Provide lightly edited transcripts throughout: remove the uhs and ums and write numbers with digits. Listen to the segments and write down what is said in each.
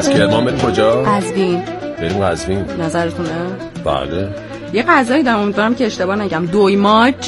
از کرمان بریم کجا؟ قزوین. بریم قزوین. نظرتونه؟ بله. یه غذایی دارم، امیدوارم که اشتباه نگم. دویماج.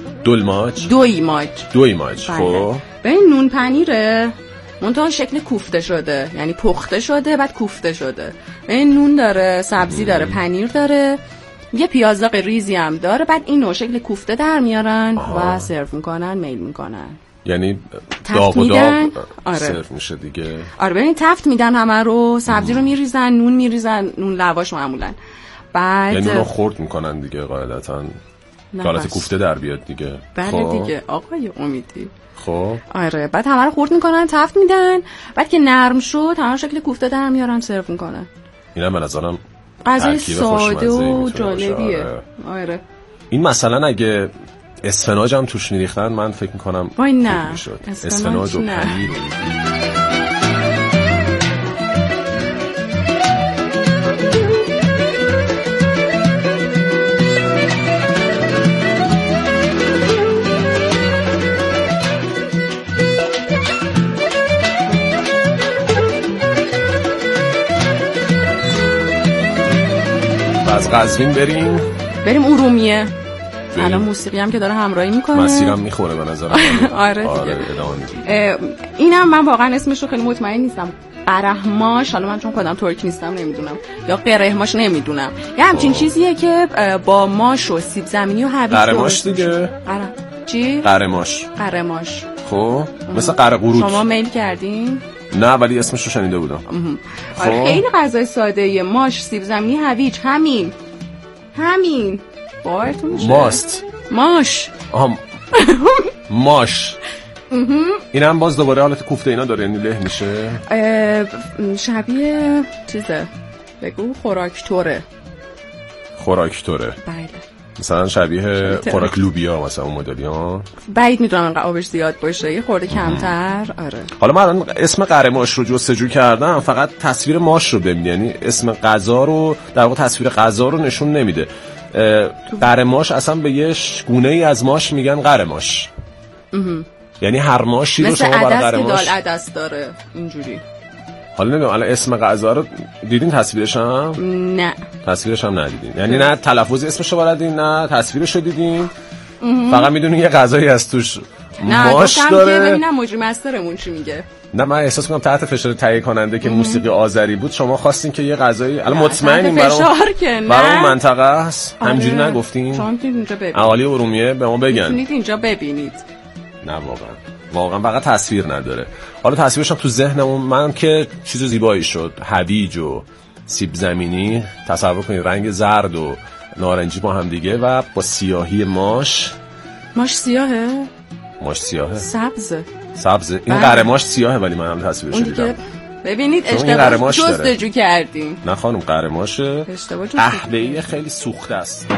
خب ببین نون پنیره، منتها شکل کوفته شده، یعنی پخته شده بعد کوفته شده. ببین نون داره، سبزی داره، پنیر داره، یه پیازداغ ریزی هم داره، بعد اینو شکل کوفته در میارن و سرو میکنن، میل میکنن. یعنی داغ و داغ سرو میشه دیگه. آره ببین تفت میدن همه رو، سبزی رو میریزن، نون میریزن، نون لواش معمولا. بعد یعنی اونو خرد میکنن دیگه قاعدتاً. حالت کوفته در بیاد دیگه. بله دیگه آقای امیدی. خب آره بعد همه رو خرد میکنن، تفت میدن، بعد که نرم شد همه شکل کوفته در میارن، سرو میکنن. اینم به نظرم غذای ساده و جالبیه. آره این مثلا اگه اسفناج هم توش میریختن من فکر میکنم وای نه اسفناج و پنیر. از قزوین بریم ارومیه. الان موسیقی هم که داره همراهی میکنه، مسیرم میخوره به نظرم. آره اینم من واقعا اسمش رو خیلی مطمئن نیستم. قرهماش، حالا من چون خودم ترکی نیستم نمیدونم، یا قرهماش نمیدونم، یه همچین چیزیه که با ماش و سیب زمینی و هویج. قرهماش دیگه. چی؟ قرهماش. خب مثل قره قروت. شما میل کردین؟ نه ولی اسمش رو شنیده بودم. آره خیلی غذای ساده‌ایه. ماش، سیب زمینی، هویج، همین باورتون میشه؟ ماش ماش. اینم باز دوباره حالت کوفته اینا داره، یعنی له میشه. شبیه چیزه، بگو خوراکتوره. بله مثلا شبیه خوراک لوبیا مثلا اون مدلی ها. بعید میدونم انقدر آبش زیاد باشه، یه خورده کمتر. آره حالا من اسم قره ماش رو جستجو کردم، فقط تصویر ماش رو ببین، یعنی اسم غذا رو در واقع تصویر غذا رو نشون نمیده. قره ماش اصلا به یه گونه ای از ماش میگن قره ماش. یعنی هر ماشی رو شما برای قره ماش مثل عدس داره اینجوری. حالا نمیدونم الان اسم غذا رو دیدین، تصویرش هم؟ نه تصویرش هم ندیدین، یعنی نه تلفظ اسمش رو بلدین نه تصویرش رو دیدین. فقط میدونین یه غذایی از توش ماش داره. نه ببینم مجری مسترمون چی میگه. نه من احساس میکنم تحت فشار تهیه کننده که موسیقی آذری بود شما خواستین که یه غذایی، الان مطمئنین برای منطقه است. همینجوری نگفتین؟ شما میتونید اینجا ببینید. اهالی ارومیه به ما بگن. میتونید اینجا ببینید. نه واقعا فقط تصویر نداره. حالا تصویرش هم تو ذهنمون من که چیز زیبایی شد، هویج و سیب زمینی، تصور کنید رنگ زرد و نارنجی با هم دیگه و با سیاهی ماش سیاهه؟ ماش سیاهه. سبزه. این قره ماش سیاهه ولی من هم تصویرش دیدم. ببینید اشتباه جستجو کردیم. نه خانم قره ماشه قهوه‌ای خیلی سوخته است.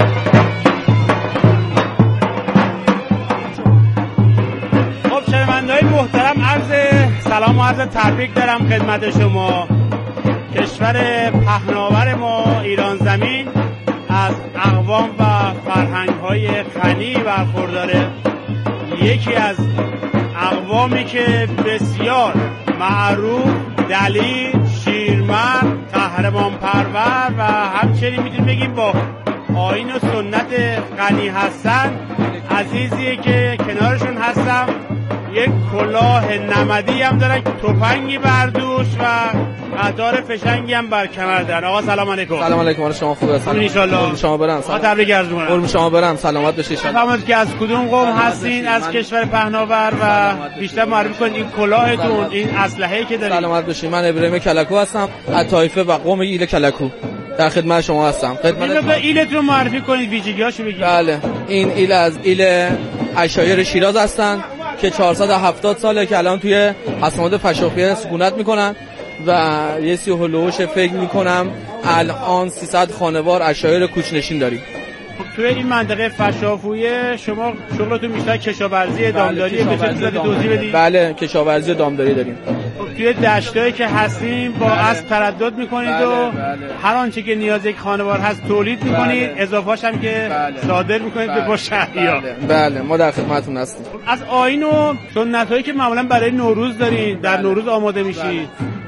شنونده‌های محترم، عرض سلام و عرض تبریک دارم خدمت شما. کشور پهناور ما ایران زمین از اقوام و فرهنگ‌های غنی برخورداره. یکی از اقوامی که بسیار معروف، دلیر، شیرمرد، قهرمان پرور و همچنین میتونیم بگیم با آیین و سنت غنی هستن، عزیزیه که کنارشون هستم. یک کلاه نمدی هم دارن، تفنگی بر دوش و قطار فشنگی هم بر کمر دارن. آقا سلام علیکم. سلام علیکم. شما خوب هستید؟ ان شاء الله. شما برم. آقا تبریک عرض می‌کنم. قربون شما برم. سلامت باشید. بفرمایید که از کدوم قوم هستین؟ از کشور پهناور و بیشتر معرفی کنید این کلاهتون، این اسلحه‌ای که دارید. سلامت باشید. من ابراهیم کلکو هستم از طایفه و قوم ایل کلکو. در خدمت شما هستم. خدمت ایلتون معرفی کنید، ویژگی‌هاشو بگید. بله. این ایل از ایل عشایر شیراز هستن که 470 ساله که الان توی حسنات فشافیه سکونت میکنن و یه سی هلوش فکر میکنم الان 300 خانوار عشایر کوچنشین داریم. خب توی این منطقه فشافویه شما شغلتون بیشتر کشاورزی دامداریه، به چه صورت توضیح بدید؟ بله کشاورزی دامداری داریم. خب توی دشتایی که هستیم با اسب تردد میکنید و هر آنچه که نیاز یک خانوار هست تولید میکنید، اضافه‌اش هم که صادر میکنید به شهریار. بله ما در خدمتتون هستیم. از آیین و سنتایی که معمولا برای نوروز دارین، در نوروز آماده میشید،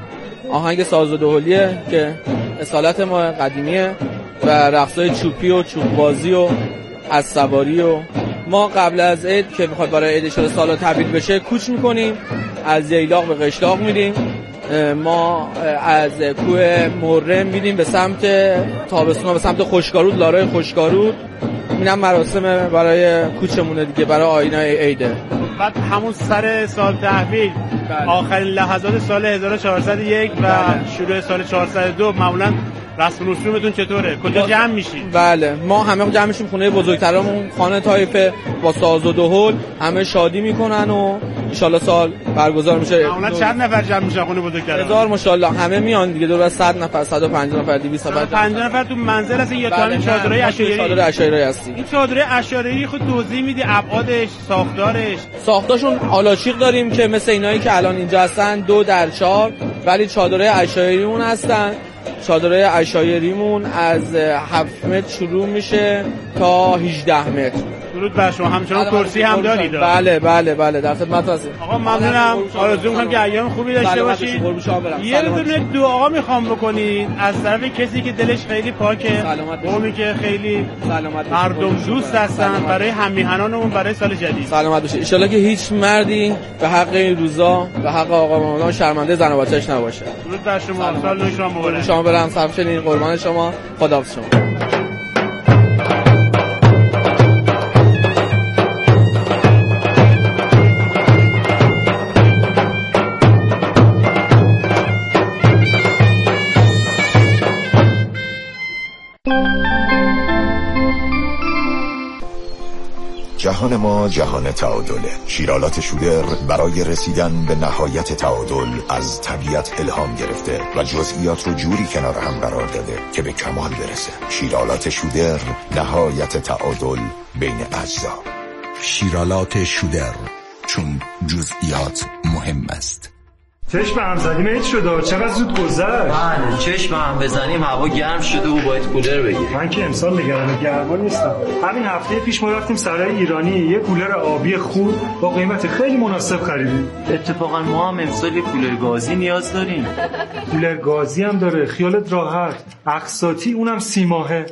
آهنگ ساز و دهلیه که اصالت ما قدیمیه و رقصای چوپی و چوب بازی و از سواری و ما قبل از عید که میخواد برای عید شده سالا تبدیل بشه کوچ میکنیم، از ییلاق به قشلاق میریم. ما از کوه مره میریم به سمت تابستون، به سمت خوشگارود، لارای خوشگارود. اینم مراسم برای کوچمونه دیگه، برای آیینای عیده. بعد همون سر سال تحویل آخرین لحظات سال 1401 و شروع سال 402 معمولا رسم رسومتون چطوره؟ کجا جمع میشین؟ بله ما همه جمع میشیم خونه بزرگترامون، خانه طایفه، با ساز و دهل همه شادی میکنن و ان شاءالله سال برگزار میشه. معمولا چند نفر جمع میشن خونه بزرگترام؟ 1000 ماشاءالله همه میان دیگه، دور از 100 نفر، 150 نفر، 200 نفر، 50 نفر تو منزل هست یا تو همین چادرای اشعاری؟ چادر اشعاری هستی. این چادرای اشعاری خود توضیح میدی ابعادش، ساختاشون آلاچیق داریم که مثل اینایی که الان اینجا هستن 2 در 4، ولی چادرای اشعاریمون هستن. چادرای اشعاریمون از 7 متر شروع میشه تا 18 متر. درود بر شما. همچنان کرسی هم دارید؟ بله بله بله در خدمت هستیم. آقا ممنونم. آرزو می‌کنم که ایام خوبی داشته باشید. یه دونه دعا میخوام بکنید از طرف کسی که دلش خیلی پاکه، قومی که خیلی مردم دوست هستن، برای هم‌میهنانمون برای سال جدید. سلامت باشید. ان شاءالله که هیچ مردی به حق این روزا، به حق آقا رمضان شرمنده زن و بچه‌اش نباشه. درود بر شما. سال نو شما مبارک. شما برم صرف شدین، قربان شما. خداحافظ شما. جهان ما جهان تعادله. شیرالات شودر برای رسیدن به نهایت تعادل از طبیعت الهام گرفته و جزئیات رو جوری کنار هم قرار داده که به کمال برسه. شیرالات شودر، نهایت تعادل بین اجزا. شیرالات شودر، چون جزئیات مهم است. چشم هم زدیم عید شده، چقدر زود گذشت. بله چشم هم بزنیم هوا گرم شده و باید کولر بگیریم. من که امسال نگران گرما نیستم. همین هفته پیش ما رفتیم سرای ایرانی، یه کولر آبی خوب با قیمت خیلی مناسب خریدیم. اتفاقا ما هم امسال کولر گازی نیاز داریم. کولر گازی هم داره، خیالت راحت. اقساطی، اونم 30 ماهه.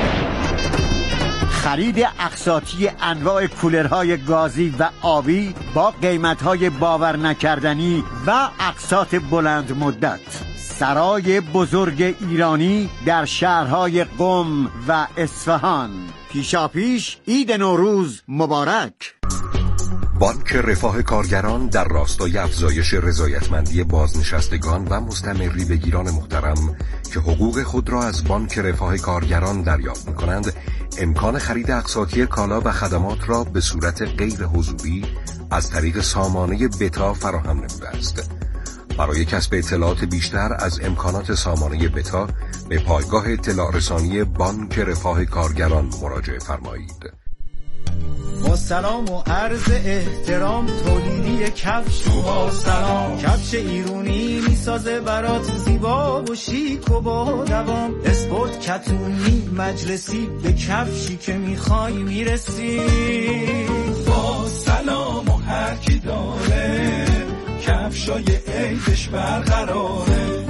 خرید اقساطی انواع کولرهای گازی و آبی با قیمت‌های باور نکردنی و اقساط بلند مدت. سرای بزرگ ایرانی در شهرهای قم و اصفهان. پیشاپیش عید نوروز مبارک. بانک رفاه کارگران در راستای افزایش رضایتمندی بازنشستگان و مستمری بگیران محترم که حقوق خود را از بانک رفاه کارگران دریافت می‌کنند، امکان خرید اقساطی کالا و خدمات را به صورت غیر حضوری از طریق سامانه بتا فراهم نموده است. برای کسب اطلاعات بیشتر از امکانات سامانه بتا به پایگاه اطلاع رسانی بانک رفاه کارگران مراجعه فرمایید. با سلام و عرض احترام، تولیدی کفش با سلام، کفش ایرونی میسازه برات زیبا و شیک و با دوام. اسپورت کتونی مجلسی، به کفشی که میخوای میرسی. با سلام و هر کی داره، کفشای عیدش برقراره.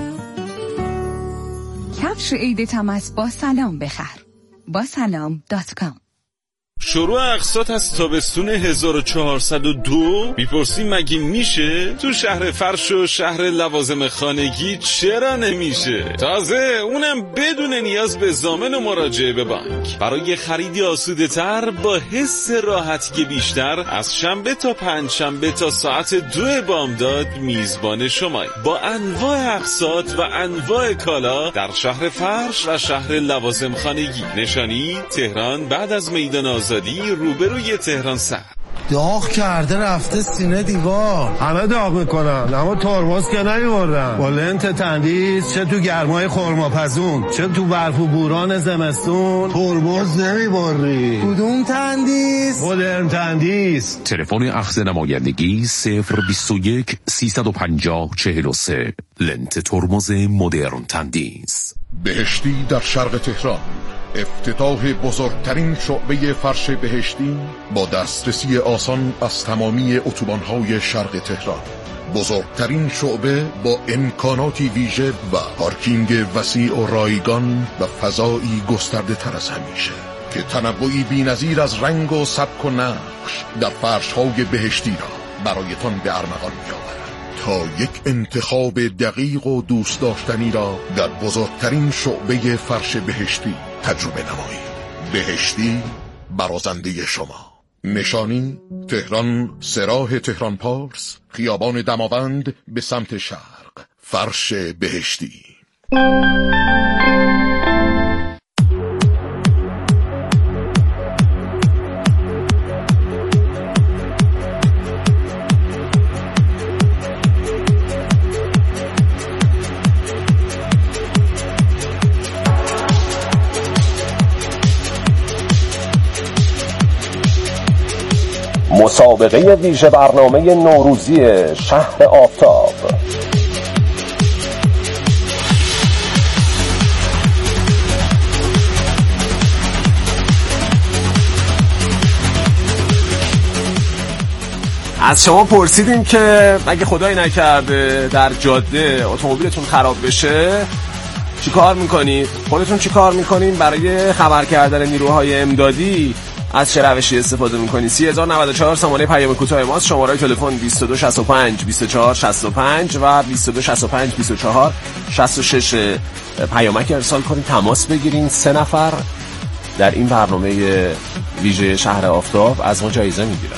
کفش عیدت هم از با سلام بخر. با سلام.com. شروع اقساط از تابستون 1402 میپرسی مگه میشه؟ تو شهر فرش و شهر لوازم خانگی چرا نمیشه؟ تازه اونم بدون نیاز به ضامن و مراجعه به بانک. برای خریدی آسوده تر با حس راحتی بیشتر، از شنبه تا پنجشنبه تا ساعت 2 بامداد میزبان شمایی با انواع اقساط و انواع کالا در شهر فرش و شهر لوازم خانگی. نشانی تهران بعد از میدان آزادی روبروی تهران سر. داغ کرده رفته سینه دیوار. همه داغ میکنن اما ترمز که نمیبردن. با لنت تندیس چه تو گرمای خرماپزون چه تو برف و بوران زمستون ترمز نمیبری. کدوم تندیس؟ مدرن تندیس. تلفن اخذ نمایندگی 021 350 43. لنت ترمز مدرن تندیس. بهشتی در شرق تهران، افتتاح بزرگترین شعبه فرش بهشتی با دسترسی آسان از تمامی اتوبان‌های شرق تهران. بزرگترین شعبه با امکاناتی ویژه و پارکینگ وسیع و رایگان و فضایی گسترده تر از همیشه که تنوعی بی‌نظیر از رنگ و سبک و نقش در فرش‌های بهشتی را برایتان به ارمغان می‌آورد تا یک انتخاب دقیق و دوست داشتنی را در بزرگترین شعبه فرش بهشتی تجربه نمایید. بهشتی برازنده شما. نشانی تهران، سراح تهران پارس، خیابان دماوند به سمت شرق. فرش بهشتی. مسابقه ویژه برنامه نوروزی شهر آفتاب. از شما پرسیدیم که اگه خدایی نکرده در جاده اتومبیلتون خراب بشه چی کار میکنید؟ خودتون چی کار میکنید برای خبر کردن نیروهای امدادی؟ از چه روشی استفاده میکنید؟ 3094 سامانه پیام کوتاه ماست. شماره تلفن 2265 24 65 و 2265 24 66. پیامک ارسال کنید، تماس بگیرین. 3 نفر در این برنامه ویژه شهر آفتاب از ما جایزه میگیرن.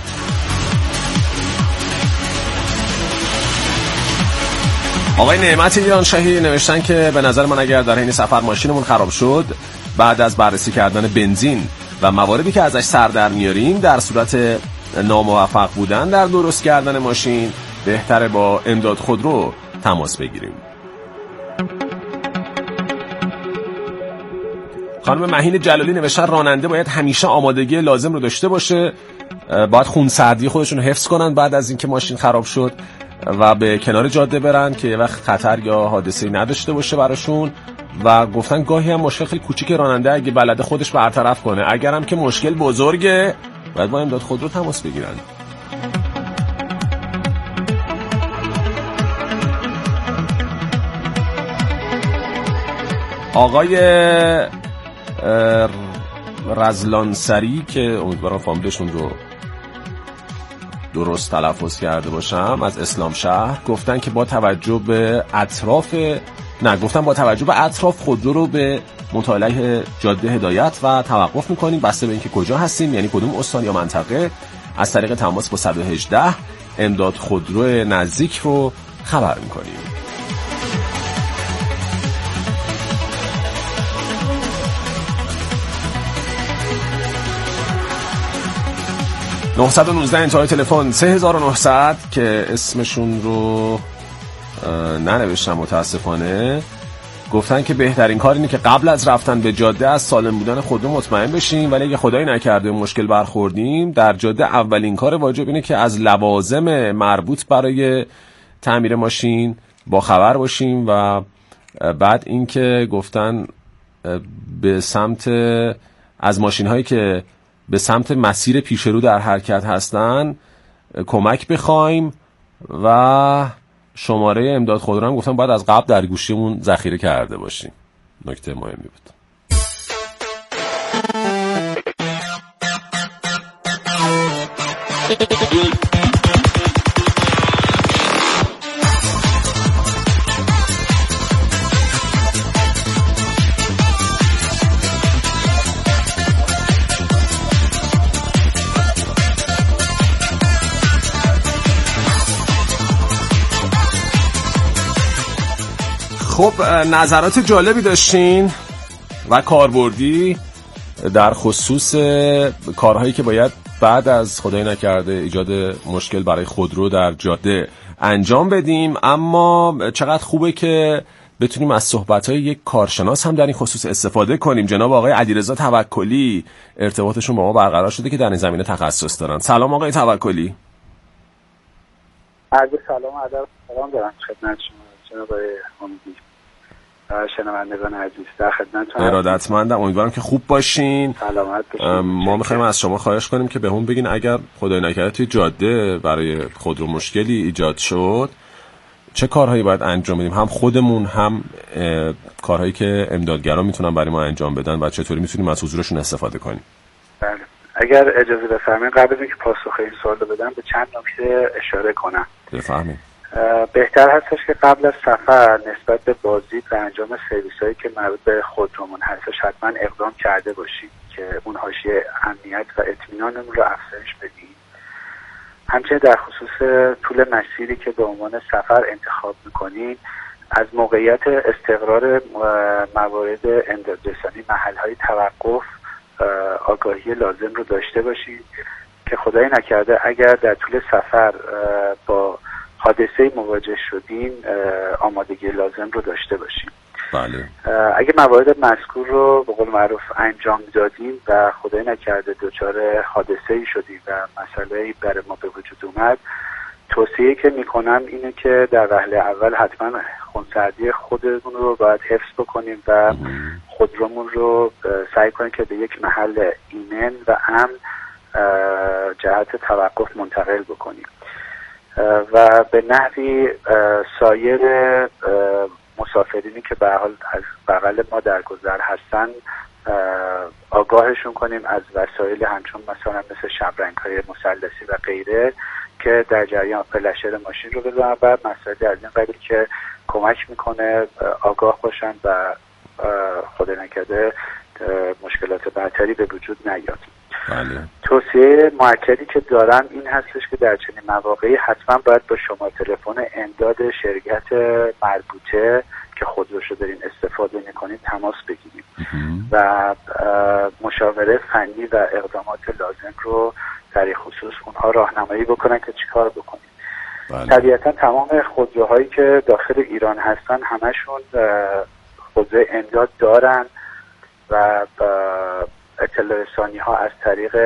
آقای نعمت ایرانشاهی نوشتن که به نظر من اگر در حین سفر ماشینمون خراب شد بعد از بررسی کردن بنزین و مواردی که ازش سر در میاریم در صورت ناموفق بودن در درست کردن ماشین بهتره با امداد خودرو تماس بگیریم. خانم مهین جلالی نوشتن راننده باید همیشه آمادگی لازم رو داشته باشه، باید خونسردی خودشون حفظ کنن بعد از اینکه ماشین خراب شد و به کنار جاده برن که یه وقت خطر یا حادثه‌ای نداشته باشه براشون. و گفتن گاهی هم مشکل خیلی کوچیک راننده اگه بلده خودش برطرف کنه، اگرم که مشکل بزرگه باید با امداد خودرو تماس بگیرن. آقای رزلانسری که امیدوارم فامیلشون رو درست تلفظ کرده باشم از اسلام شهر گفتن که با توجه به اطراف خودرو رو به مطالعه جاده هدایت و توقف میکنیم بسته به اینکه کجا هستیم، یعنی کدوم استان یا منطقه. از طریق تماس با 118 امداد خودرو نزدیک رو خبر میکنیم. (919) انتهای تلفن 3900 که اسمشون رو ننوشتم متاسفانه. گفتن که بهترین کار اینه که قبل از رفتن به جاده از سالم بودن خودمون مطمئن بشیم، ولی اگه خدایی نکرده مشکل برخوردیم در جاده اولین کار واجب اینه که از لوازم مربوط برای تعمیر ماشین با خبر باشیم و بعد اینکه گفتن به سمت از ماشین هایی که به سمت مسیر پیش رو در حرکت هستن کمک بخوایم و شماره امداد خودرو هم گفتم باید از قبل در گوشیمون ذخیره کرده باشیم. نکته مهمی بود. خب نظرات جالبی داشتین و کاربردی در خصوص کارهایی که باید بعد از خدای نکرده ایجاد مشکل برای خودرو در جاده انجام بدیم، اما چقدر خوبه که بتونیم از صحبت‌های یک کارشناس هم در این خصوص استفاده کنیم. جناب آقای علیرضا توکلی ارتباطشون با ما برقرار شده که در این زمینه تخصص دارن. سلام آقای توکلی. عرض سلام و ادب دارم خدمت شما جناب آقای حمیدی. شنوندگان عزیز در خدمتتون. ارادتمندم، امیدوارم که خوب باشین. سلامت باشین. ما می‌خوایم از شما خواهش کنیم که بهمون بگین اگر خدای نکرده توی جاده برای خودرو مشکلی ایجاد شد چه کارهایی باید انجام بدیم، هم خودمون هم کارهایی که امدادگران میتونن برای ما انجام بدن و چطوری میتونیم از حضورشون استفاده کنیم. بله، اگر اجازه بفرمایید قبل از اینکه پاسخ این سوال رو بدم به چند نکته اشاره کنم. بفرمایید. بهتر هستش که قبل از سفر نسبت به بازدید و انجام سرویس‌هایی که مربوط به خودرومون هستش حتما اقدام کرده باشید که اون حاشیه امنیت و اطمینانمون رو افزایش بدیم. همچنین در خصوص طول مسیری که به عنوان سفر انتخاب می‌کنین از موقعیت استقرار موارد امدادرسانی محل‌های توقف آگاهی لازم رو داشته باشید که خدای نکرده اگر در طول سفر با حادثه مواجه شدین آمادگی لازم رو داشته باشیم. بله. اگه موارد مذکور رو به قول معروف انجام دادیم و خدای نکرده دچار حادثه‌ای شدیم و مسئله‌ای برای ما به وجود اومد، توصیه که میکنم اینه که در وهله اول حتما خونسردی خودمون رو باید حفظ بکنیم و خودرومون رو سعی کنیم که به یک محل ایمن و امن جهت توقف منتقل بکنیم و به نحوی سایر مسافرینی که به حال از بغل ما در گذر هستن آگاهشون کنیم از وسایل همچون مثلا مثل شبرنگ‌های مثلثی و غیره که در جریان فلشر ماشین رو بزنن و مسائل از این قبیل که کمک میکنه آگاه باشن و خدا نکرده مشکلات برتری به وجود نیاد. بله. توصیه مؤکدی که دارم این هستش که در چنین مواقعی حتما باید با شما تلفن امداد شرکت مربوطه که خودروشو دارین استفاده میکنین تماس بگیریم و مشاوره فنی و اقدامات لازم رو در این خصوص اونها راهنمایی بکنن که چیکار بکنیم. بله. طبیعتا تمام خودروهایی که داخل ایران هستن همشون خودرو امداد دارن و اطلاع رسانی ها از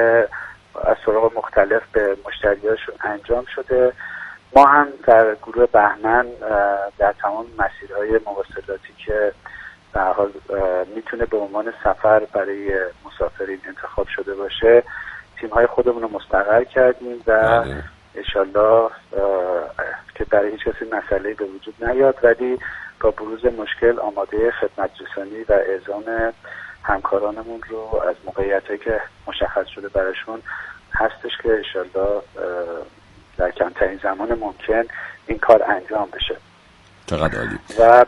طرق مختلف به مشتریاشون انجام شده. ما هم در گروه بهمن در تمام مسیرهای مواصلاتی که به هر حال میتونه به عنوان سفر برای مسافرین انتخاب شده باشه تیم‌های خودمون رو مستقر کردیم و انشالله که برای هیچ کسی مسئله‌ای به وجود نیاد، ولی با بروز مشکل آماده خدمت رسانی و اعزام همکارانمون رو از موقعیتایی که مشخص شده براشون هستش که انشالله در کمترین زمان ممکن این کار انجام بشه. چقدر عالی. و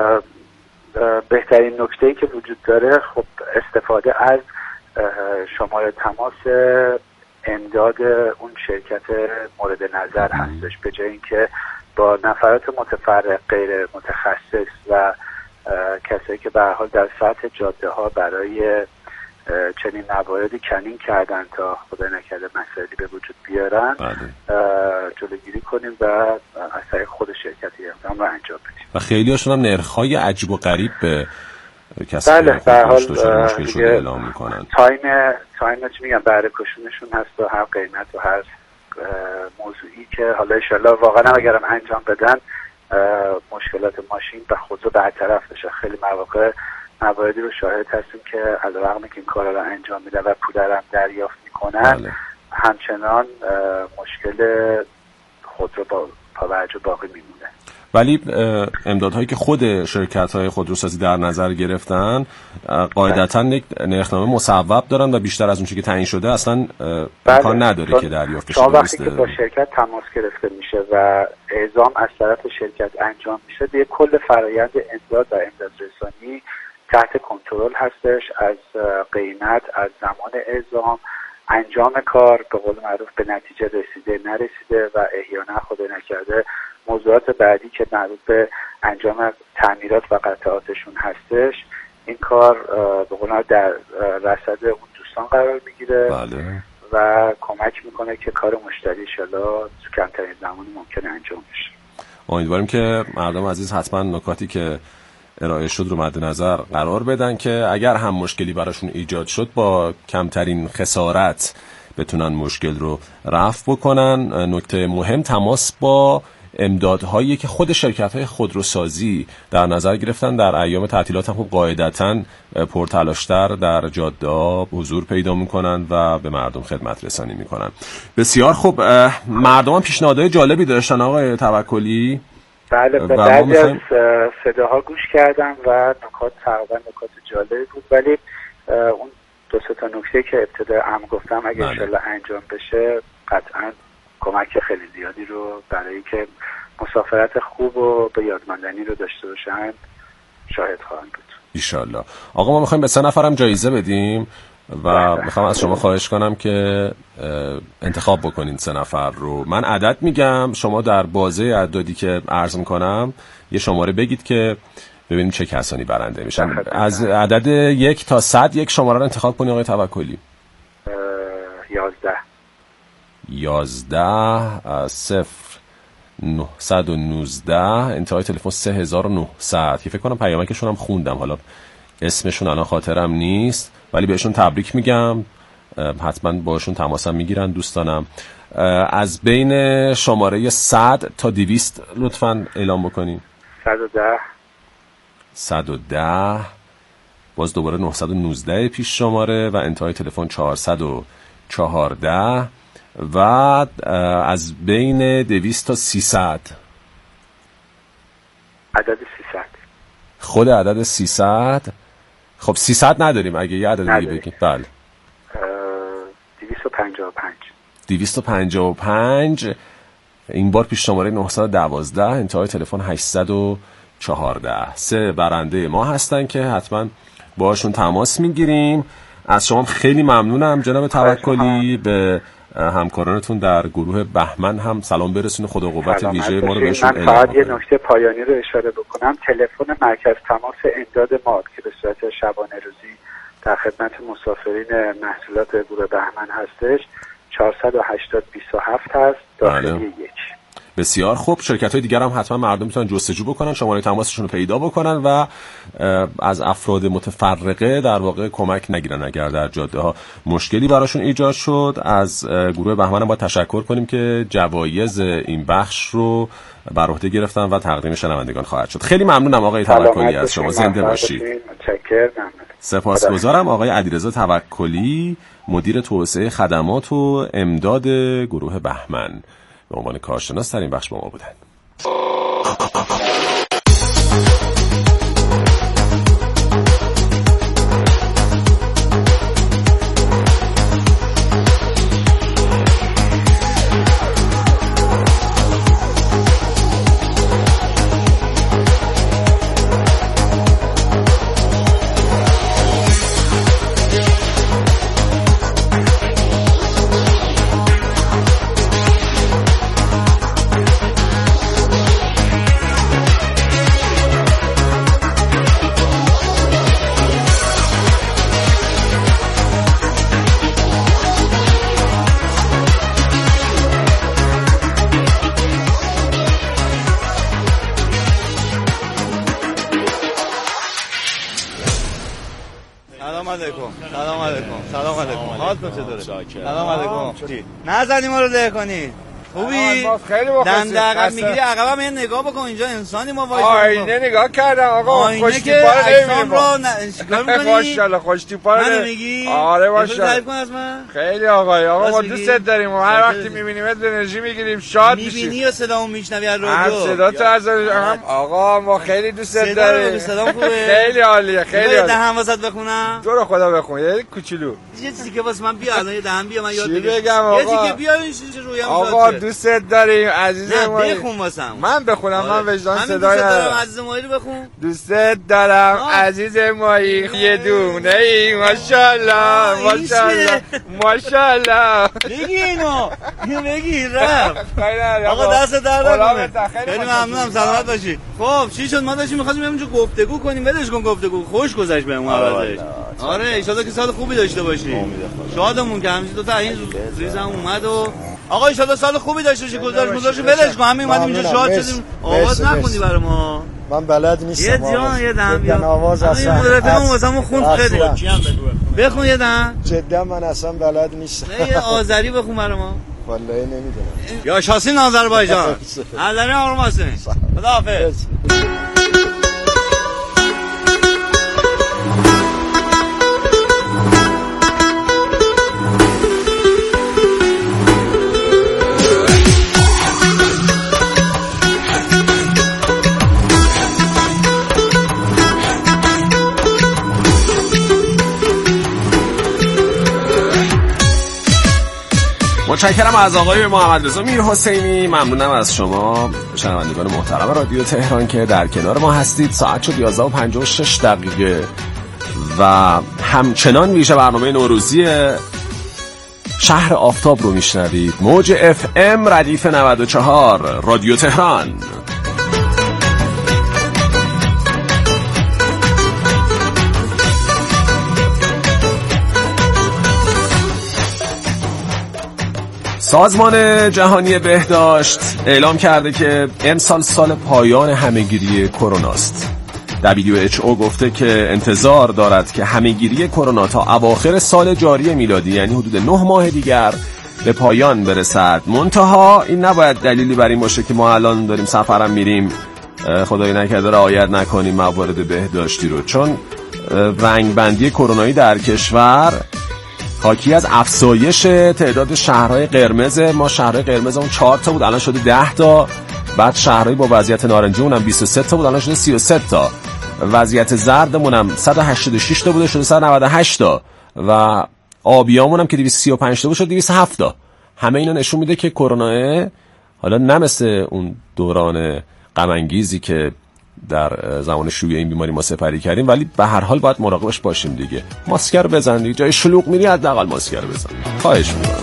بهترین نکته‌ای که وجود داره خب استفاده از شماره تماس امداد اون شرکت مورد نظر هستش، به جای اینکه با نفرات متفرق غیر متخصص و کسایی که به هر حال در سطح جاده ها برای چنین مواردی کنین کردن تا خدا نکرده مسائلی به وجود بیارن جلوگیری کنیم و از طریق خود شرکت اقدام رو انجام بدیم. و خیلی هاشون هم نرخ‌های عجیب و غریب به کسایی که دچار مشکل شده اعلام میکنن. تایم چی میگم بهره کشونشون هست و هر قیمت و هر موضوعی که حالا انشالله واقعا اگرم انجام بدن مشکلات ماشین و خودرو برطرف بشه. خیلی مواردی رو شاهد هستیم که علیرغم که این کارا رو انجام میدن و پول هم دریافت میکنن همچنان مشکل خودرو با پاورج باقی میمونه. ولی امدادهایی که خود شرکت‌های خودروسازی در نظر گرفتن قاعدتاً یک نرخنامه مصوب دارن و بیشتر از اون چیزی که تعیین شده اصلا امکان نداره که دریافت بشه. وقتی که با شرکت تماس گرفته میشه و اعزام از طرف شرکت انجام میشه دیگه کل فرآیند امداد و امدادرسانی تحت کنترل هستش، از قیمت، از زمان اعزام، انجام کار به قول معروف به نتیجه رسیده نرسیده و احیانا خدا نکرده موضوعات بعدی که مربوط به انجام تعمیرات و قطعاتشون هستش این کار به قول معروف در رصد اون دوستان قرار میگیره و کمک میکنه که کار مشتری انشالله تو کمترین زمان ممکن انجام بشه. امیدواریم که مردم عزیز حتما نکاتی که ارائه شد رو مد نظر قرار بدن که اگر هم مشکلی براشون ایجاد شد با کمترین خسارت بتونن مشکل رو رفع بکنن. نکته مهم تماس با امدادهایی که خود شرکت‌های خودروسازی در نظر گرفتن در ایام تعطیلات هم خب قاعدتاً پرتلاش‌تر در جاده‌ها حضور پیدا می‌کنن و به مردم خدمت رسانی می‌کنن. بسیار خوب، مردم هم پیشنهادهای جالبی داشتن آقای توکلی. بله، به بعضی از صداها گوش کردم و نکات جالبی بود، ولی اون 2-3 تا نکته که ابتدا گفتم اگه انشالله انجام بشه قطعاً کمک خیلی زیادی رو برای که مسافرت خوب و به یادماندنی رو داشته باشن شاهد خواهند بود انشالله. آقا ما میخوایم به 3 نفرم جایزه بدیم و میخوام از شما خواهش کنم که انتخاب بکنین 3 نفر رو. من عدد میگم، شما در بازه اعدادی که عرض میکنم یه شماره بگید که ببینیم چه کسانی برنده میشن. از عدد 1 تا 100 یک شماره رو انتخاب کنید آقای توکلی. 11 0 919 انتهای تلفن 3900 که فکر کنم پیامکشون هم خوندم، حالا اسمشون الان خاطرم نیست، ولی بهشون تبریک میگم، حتما باشون تماسم میگیرن دوستانم. از بین شماره 100 تا 200 لطفاً اعلام بکنین. 110 باز دوباره 919 پیش شماره و انتهای تلفن 414 و از بین 200 تا 300 عدد 300 خود عدد 300. خب 300 نداریم، اگه یه عدد دیگه بگید. بله 255 این بار پیش شماره 912 انتهای تلفن 814. 3 برنده ما هستن که حتما باشون تماس میگیریم. از شما خیلی ممنونم جناب توکلی. به همکارانتون در گروه بهمن هم سلام برسونید، خدا قوت ویژه ما رو بهشون اعلام. من فقط یه نکته پایانی رو اشاره بکنم. تلفن مرکز تماس امداد ما که به صورت شبانه روزی در خدمت مسافرین محصولات گروه بهمن هستش 480-27 هست داخلی 1. بسیار خوب. شرکت‌های دیگر هم حتما مردم میتونن جستجو بکنن، شماره تماسشون رو پیدا بکنن و از افراد متفرقه در واقع کمک نگیرن اگر در جاده‌ها مشکلی براشون ایجاد شد. از گروه بهمن با تشکر کنیم که جوایز این بخش رو بر عهده گرفتن و تقدیم شنوندگان خواهد شد. خیلی ممنونم آقای توکلی از شما، زنده باشید. متشکرم. سپاسگزارم. آقای علیرضا توکلی، مدیر توسعه خدمات و امداد گروه بهمن، به عنوان کارشناس در این بخش با ما بودن. نزنی ما رو ده کنی خوبی؟ دنده عقب میگیری عقب هم یه نگاه بکن، اینجا انسانی ما وایس. آینه نگاه کردم آقا، خوشتیپا رو نمیبینیم. ماشاءالله خوشتیپا رو منو میگی؟ آره ماشاءالله. تعریف کن از من. خیلی آقا ما دوستت داریم و هر وقتی میبینیمت انرژی میگیریم، شاد میشیم. میبینی یا صدامو میشنوی از رادیو؟ صدا تو از آقا ما خیلی دوستت داریم. صدام خوبه؟ خیلی عالیه، خیلی عالیه. دهن واسط بخونم؟ تو رو خدا بخون یه کوچولو. یه چیزی که واسه من بیا الان یه دهن بیا من یاد بگم. یه چیزی که بیا این چیزی رویم آقا دوستت داریم عزیز ما. بخون واسم. من بخونم من وجدان صدای ندارم. عزیز مایی رو بخون. دوستت دارم عزیز مایی یه دونه ای ماشاءالله ماشاءالله ماشاءالله. بگی اینو بگی رفت. آقا دست در نکنه. خیلی ممنونم، سلامت باشی. خب چی شد؟ ما داشتیم می‌خواستیم همینجا گفتگو کنیم. ولش کن گفتگو، خوش گذشت بهمون اولش. آره ان شاءالله که سال خوبی داشته باشی. شادمون که همیشه دو تا این ریزم اومد و آقا ان شاءالله سال خوبی داشته باشی. گذاشت ولش کن، همین اومدیم اینجا شاد شدیم. آواز نخوندی برای ما؟ من بلد نیستم. یه جان یه دم بیا. آواز اصلا. مدرسمون واسمون خوند خیلی. بخون یه دم. جدا من اصلا بلد نیستم. یه آذری بخون برای ما. والله نمیدونم. یا شاسین آذربایجان نظری آرماسین خداحافظ. متشکرم از آقای محمد رضا میرحسینی. ممنونم از شما شنوندگان محترم رادیو تهران که در کنار ما هستید. ساعت شد 11:56 و همچنان ویژه برنامه نوروزی شهر آفتاب رو میشنوید. موج FM ردیف 94 رادیو تهران. سازمان جهانی بهداشت اعلام کرده که امسال سال پایان همهگیری کروناست. WHO گفته که انتظار دارد که همهگیری کرونا تا اواخر سال جاری میلادی یعنی حدود 9 ماه دیگر به پایان برسد. منتها این نباید دلیلی بر این باشه که ما الان داریم سفرم میریم خدای نکرده رعایت نکنیم موارد بهداشتی رو، چون رنگبندی کرونایی در کشور حاکی از افزایش تعداد شهرهای قرمز. ما شهرهای قرمزمون 4 تا بود الان شده 10 تا، بعد شهرهای با وضعیت نارنجی اونم 23 تا بود الان شده 33 تا، وضعیت زردمون هم 186 تا بوده شده 198 تا و آبیامون هم که 235 تا بود شده 207 تا. همه اینا نشون میده که کرونا حالا نه مثل اون دوران غم انگیزی که در زمان شیوع این بیماری ما سپری کردیم، ولی به هر حال باید مراقبش باشیم دیگه. ماسکر بزن دیگه، جای شلوغ میری حداقل ماسکر بزن، خواهش میکنم.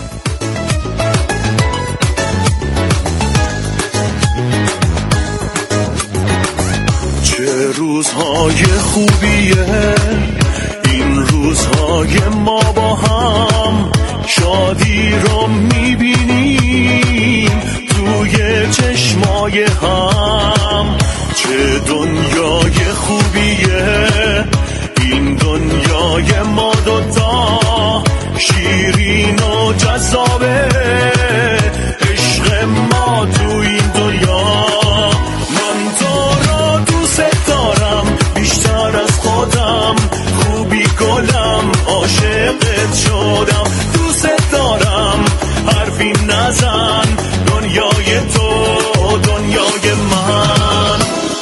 چه روزهای خوبیه این روزهای ما با هم، شادی رو میبینیم توی چشمای هم. چه دنیای خوبیه این دنیای ما دوتا، شیرین و جذابه عشق ما تو این دنیا. من تو را دوست دارم بیشتر از خودم، خوبی گلم عاشقت شدم. دوست دارم حرفی نزن، دنیای تو دنیای من.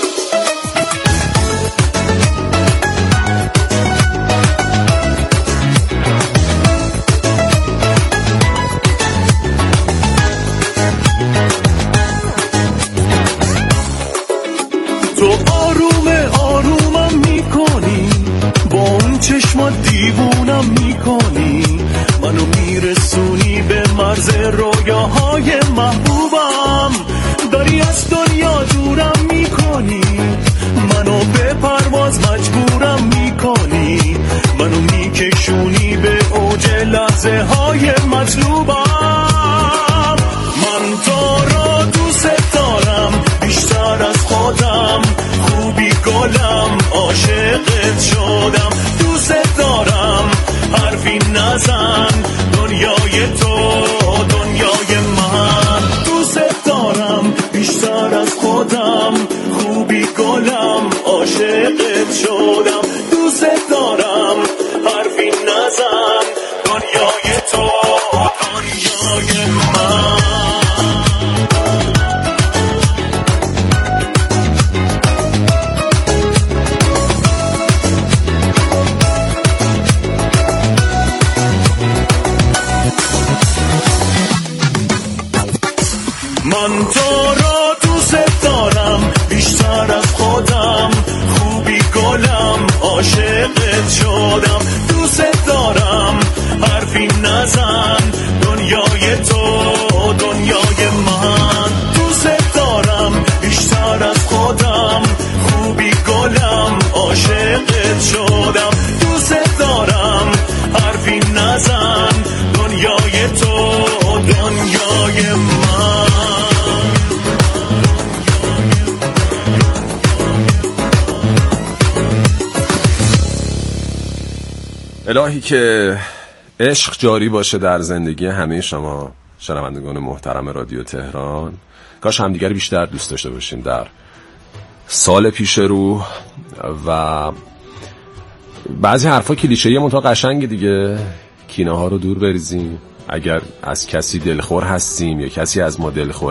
آرومم میکنی با اون چشمات، دیوونم میکنی منو، میرسونی به مرز رویاهای محبوبم. داری از دنیا دورم میکنی منو، به پرواز مجبورم میکنی منو، میکشونی به اوج لحظه های مطلوبم. من تو را دوست دارم بیشتر از خودم، خوبی گلم عاشقت شدم. دوست دارم حرفی نزن، دنیای تو دنیای من. دوست دارم بیشتر از خودم، خوبی گلم عاشقت شدم. دوست دارم حرفی نزن، دنیای تو دنیای من. من تو را دوست دارم بیشتر از خودم، خوبی گلم عاشقت شدم. دوست دارم حرفی نزن، دنیای تو دنیای من. دوست دارم بیشتر از خودم، خوبی گلم عاشقت شدم. دوست دارم حرفی نزن، دنیای تو دنیای من. الهی که عشق جاری باشه در زندگی همه شما شنوندگان محترم رادیو تهران. کاش همدیگر بیشتر دوست داشته باشیم در سال پیش رو و بعضی حرفا کلیشه‌ای منتها قشنگ دیگه. کینه ها رو دور بریزیم. اگر از کسی دلخور هستیم یا کسی از ما دلخور